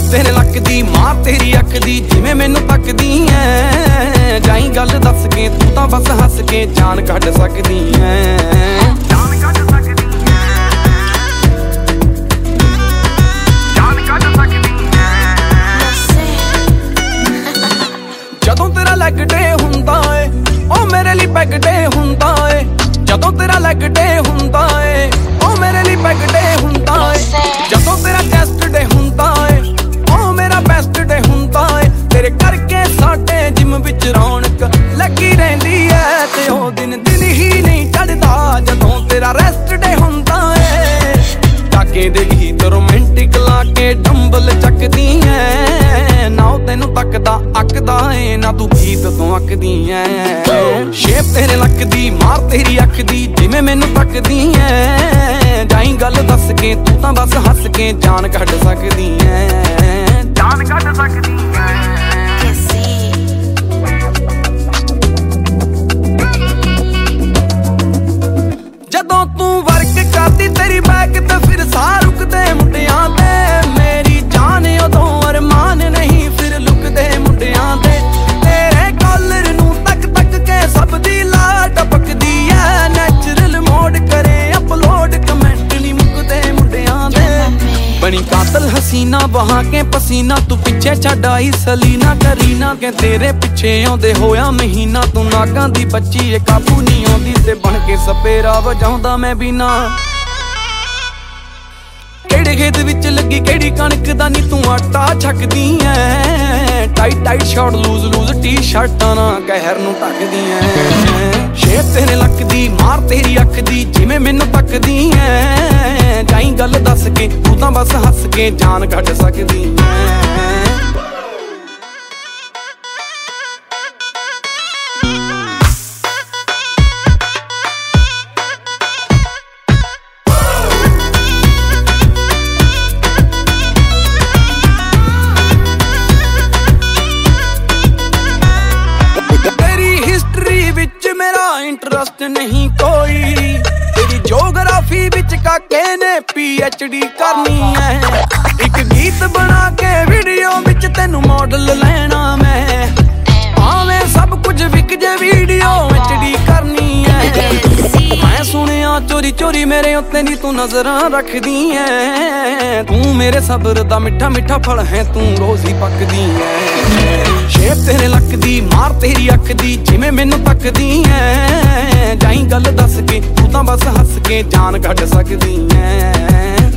ਤੇਰੇ ਲੱਕ ਦੀ ਮਾਰ ਤੇਰੀ ਅੱਖ ਦੀ ਜਿਵੇਂ ਮੈਨੂੰ ਤੱਕਦੀ ਐ। ਜਾਈ ਗੱਲ ਦੱਸ ਕੇ ਤੂੰ ਤਾਂ ਬਸ ਹੱਸ ਕੇ ਜਾਨ ਕੱਢ ਸਕਦੀ ਐ। ਜਦੋਂ ਤੇਰਾ ਲੈਗ ਡੇ ਹੁੰਦਾ ਏ ਉਹ ਮੇਰੇ ਲਈ ਪੈਗ ਡੇ ਹੁੰਦਾ ਏ। ਜਦੋਂ ਤੇਰਾ ਲੈਗ ਡੇ ਹੁੰਦਾ ਏ ਉਹ ਮੇਰੇ ਲਈ ਪੈਗ ਡੇ ਹੁੰਦਾ ਏ। ਜਦੋਂ ਤੇਰਾ ਚੈਸਟ ਡੇ ਹੁੰਦਾ ਏ ਉਹ ਮੇਰਾ ਬੈਸਟ ਡੇ ਹੁੰਦਾ ਏ। ਤੇਰੇ ਕਰਕੇ ਸਾਡੇ ਜਿਮ ਵਿੱਚ ਰੌਣਕ ਲੱਗੀ ਰਹਿੰਦੀ ਐ ਤੇ ਉਹ ਦਿਨ ਹੀ ਨਹੀਂ ਚੜਦਾ ਜਦੋਂ ਤੇਰਾ ਰੈਸਟ ਡੇ ਹੁੰਦਾ ਏ। ਟਾਕੇ ਦੇ ਗੀਤ ਰੋਮਾਂਟਿਕ ਲਾ ਕੇ ਡੰਬਲ ਚੱਕਦੀ ਐ। ਨਾ ਉਹ ਤੈਨੂੰ ਤੱਕਦਾ ਅੱਕਦਾ ਏ ਨਾ ਤੂੰ ਗੀਤ ਤੋਂ ਅੱਕਦੀ ਐ। ਸ਼ੇਪ ਤੇਰੇ ਲੱਕ ਦੀ ਮਾਰ ਤੇਰੀ ਅੱਖ ਦੀ ਜਿਵੇਂ ਮੈਨੂੰ ਤੱਕਦੀ ਐ। ਜਾਈ ਗੱਲ ਦੱਸ ਕੇ ਤੂੰ ਤਾਂ ਬਸ ਹੱਸ ਕੇ ਜਾਨ ਕੱਢ ਸਕਦੀ ਐ। ਜਾਨ ਕੱਢ ਸਕਦੀ ਐ। ਜਦੋਂ ਤੂੰ ਵਰਕ ਕਰਦੀ ਤੇਰੀ ਬੈਕ ਤੇ ਫਿਰ ਸਾਹ ਰੁਕਦੇ ਮੁੰਡਿਆਂ ਦੇ। ਮੇਰੀ ਜਾਨ ਉਦੋਂ ਅਰਮਾਨ ਨਹੀਂ ਫਿਰ ਲੁਕਦੇ ਮੁੰਡਿਆਂ ਦੇ। ਤੇਰੇ ਕਾਲਰ ਨੂੰ ਤੱਕ ਤੱਕ ਕੇ ਸਭ ਦੀ ਲਾ ਟਪਕਦੀ ਐ। ਨੈਚੁਰਲ ਮੋਡ ਕਰੇ ਅਪਲੋਡ ਕਮੈਂਟ ਨਹੀਂ ਮੁੱਕਦੇ ਮੁੰਡਿਆਂ ਦੇ। ਬਣੀ ਕਾਤਲ ਹਸੀਨਾ ਬਹਾ ਕੇ ਪਸੀਨਾ ਤੂੰ ਪਿੱਛੇ ਛੱਡ ਆਈ ਸਲੀਨਾ ਕਰੀਨਾ ਕੇ ਤੇਰੇ ਪਿੱਛੇ ਆਉਂਦੇ ਹੋਇਆ ਮਹੀਨਾ। ਤੂੰ ਨਾਕਾਂ ਦੀ ਬੱਚੀ ਏ ਕਾਬੂ ਨਹੀਂ ਆਉਂਦੀ ਤੇ ਬਣ ਕੇ ਸਪੇਰਾ ਵਜਾਉਂਦਾ ਮੈਂ ਬਿਨਾ। ਕਿਹੜੇ ਖੇਤ ਵਿੱਚ ਲੱਗੀ ਕਿਹੜੀ ਕਣਕ ਦਾ ਨੀ ਤੂੰ ਆਟਾ ਛਕਦੀ ਐ। Tight tight short loose loose T ਸ਼ਰਟਾਂ ਨਾਲ ਕਹਿਰ ਨੂੰ ਢੱਕਦੀ ਐ। ਸ਼ੇਪ ਤੇਰੇ ਲੱਕ ਦੀ ਮਾਰ ਤੇਰੀ ਅੱਖ ਦੀ ਜਿਵੇਂ ਮੈਨੂੰ ਤੱਕਦੀ ਐ। ਜਾਈ ਗੱਲ ਦੱਸ ਕੇ ਤੂੰ ਤਾਂ ਬਸ ਹੱਸ ਕੇ ਜਾਨ ਕੱਢ ਸਕਦੀ ਐ। ਮੇਰਾ ਇੰਟਰਸਟ ਨਹੀਂ ਕੋਈ ਤੇਰੀ ਜੋਗਰਾਫੀ ਵਿੱਚ ਕਾਕੇ ਨੇ PhD ਕਰਨੀ ਐ। ਇੱਕ ਗੀਤ ਬਣਾ ਕੇ ਵੀਡੀਓ ਵਿੱਚ ਤੈਨੂੰ ਮਾਡਲ ਲੈਣਾ ਮੈਂ। ਭਾਵੇਂ ਸਭ ਕੁਝ ਵਿਕ ਜੇ ਵੀਡੀਓ HD ਕਰਨੀ ਐ। ਮੈਂ ਸੁਣਿਆ ਚੋਰੀ ਚੋਰੀ ਮੇਰੇ ਉੱਤੇ ਨੀ ਤੂੰ ਨਜ਼ਰਾਂ ਰੱਖਦੀ ਐ। ਤੂੰ ਮੇਰੇ ਸਬਰ ਦਾ ਮਿੱਠਾ ਮਿੱਠਾ ਫਲ ਹੈ ਤੂੰ ਰੋਜ਼ ਹੀ ਪੱਕਦੀ ਐ। ਸ਼ੇਪ ਤੇਰੇ ਲੱਕ ਦੀ ਮਾਰ ਤੇਰੀ ਅੱਖ ਦੀ ਜਿਵੇਂ ਮੈਨੂੰ ਤੱਕਦੀ ਐ। ਜਾਈ ਗੱਲ ਦੱਸ ਕੇ ਤੂੰ ਤਾਂ ਬਸ ਹੱਸ ਕੇ ਜਾਨ ਕੱਢ ਸਕਦੀ ਐ।